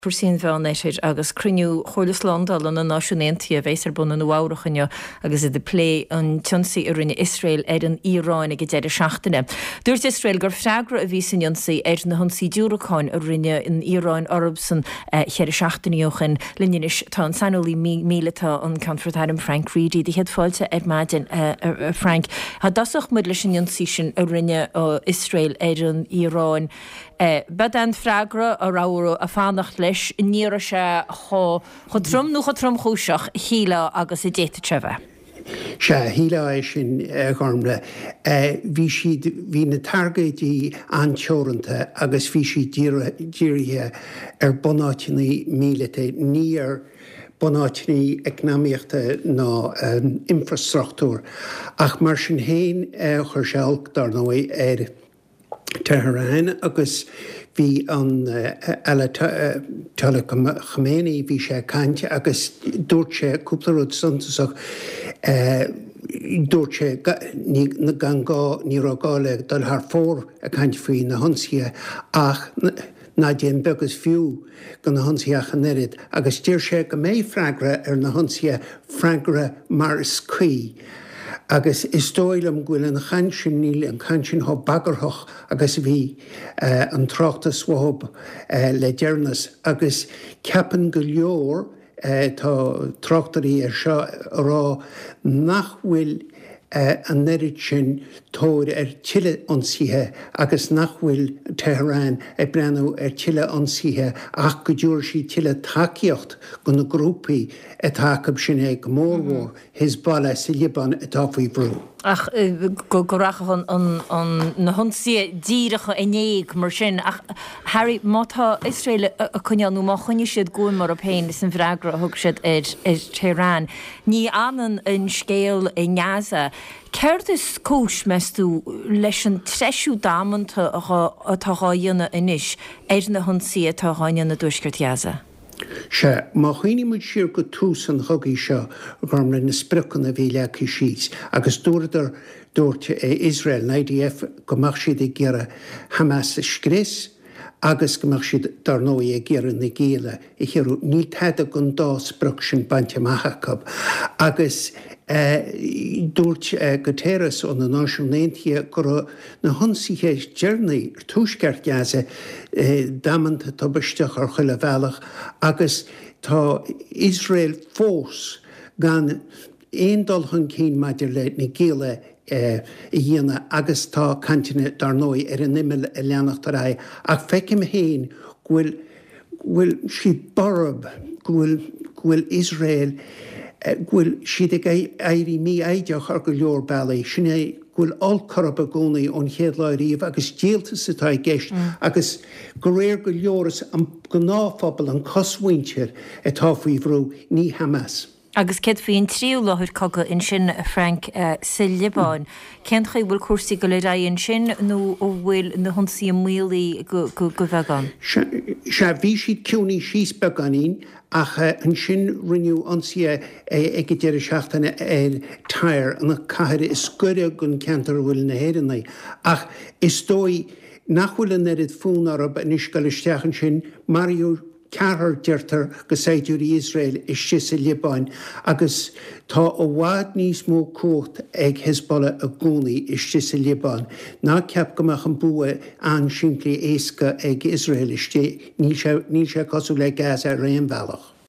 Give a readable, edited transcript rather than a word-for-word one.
Púsín bhenéisiid agus cruniú cholasland an na náisiúnéntí a bhééis buna nóhárachanne agus de lé an tionsaí ar rinne Israel an Íráin ag déidir seachtainine. Dúirt Israel gur freagra a bhí san ionsaí na honsaí dúraáin a rinne in Íráin orb san cheir seachtaíochan linis tá an sanolí míletá an Confratarm Frank Reedy, dí head fáilte maidin Frank. Tá dasach mud leis an ionsaí sin a rinne Israel an Íráin. Bad an freagra a ráú a fánacht leis níra se chodrum nó chodrum chúiseach híle agus I déta trefeh. Se híle sin gormle. Bhí na targaidí anseoranta agus bhí si díirithe ar bunáitiní mílete níor bunáitiní economíochta ná infrastruchtúr. Ach mar sin héin chuir sealc dar nóí ar Tehran agus bhí an Khamenei bhí sé cainte agus dúirt sé cúplaród suntasach dúirt sé na gangá ní rágáile dul th fór a caint faoí na honsaí ach ná déon begus fiú go na honsaíach an irid agus tíir sé go mé freagra ar na honsaí freagra mar is cuí. Agus is dóilm ghfuil an chainsin níl an chainsin ho bagarthach agus bhí an tráchta swab le dearnas agus ceapan go leor tá tráchtarí ar seo rá nach bhfuil an nerid sin tóir ar tiile ionsaithe agus nach bhfuil Tehran brenn ar tiile ionsaithe ach go dúir sí tiile takeíocht go na grúpaí take sin ag mórmór Hezbollah sa Liban atá faoi bhrú. Ach go racha an na honsaí díirecha inéig mar sin ach Harry mátá Israel a chuneanú má chuine siad gúin mar a péin is an bhreagra thug siad ar Tehran. Ní anan in scéal I Gaza. Ceir is cóis meú leis an treisiú dámanta atá dhéanana inis na honsaí atá háine na dúisgurt Gaza. Se má chuoine muid siar go tús an thugaí seo gom le na spriccan a bhí leachaí síos, agus dúirdar dúirte Israel na IDF gomach siad ag ggéire Hamas a scrés agus gomach siad dar nóí ag ggéire na géile I chearú ní theada gon dá sprioc sin bainte maithachab. Agus dúirt Guterres ó na náisiúnéntí gur na honsaíthe dearnaí ar túisceart Gaza damanta tá baisteach ar chuile bhealach agus tá Israel fós gan éondulchan cín maidir le na géile I dhéana agus tá cantaine dar nóí ar an imime a leannacht rá ach feicim héin bhfuil si barab bhfuil Israel bhfuil siad ag éirí mí éideach ar go leor bailí sinna bhfuil allcarab a gcónaí ón chéad láiríomh agus díaltas atá gceist agus go réir go leoras an go náphobal an coshaintear atá faoi bhrú ní Hamas. Agus ced faoin tríú láthir coga in sin Frank sa Libáin. Cean chu bhfuil cuasaí go le raon sin nó ó bhfuil na honsaí mílaí go bheagán? Se bhí siad ciúnaí síos beganín ach an sin riniú ansia ag go deireadh seachtainna ar tair an caithead is scuire gon ceantar bhfuil na héireanna ach is dói nach bhfuil an erid fún arab an iscalisteachan sin Mario Cearthar deirtar go saidúí Israel is si Libáin agus tá ó bhád níos mó cuat ag Hezbollah a gcónaí is si Libáin. Ná ceap gomach an bua an siimplí éasca ag Israel is ní sé cosú le Gaza ar réon bhealach.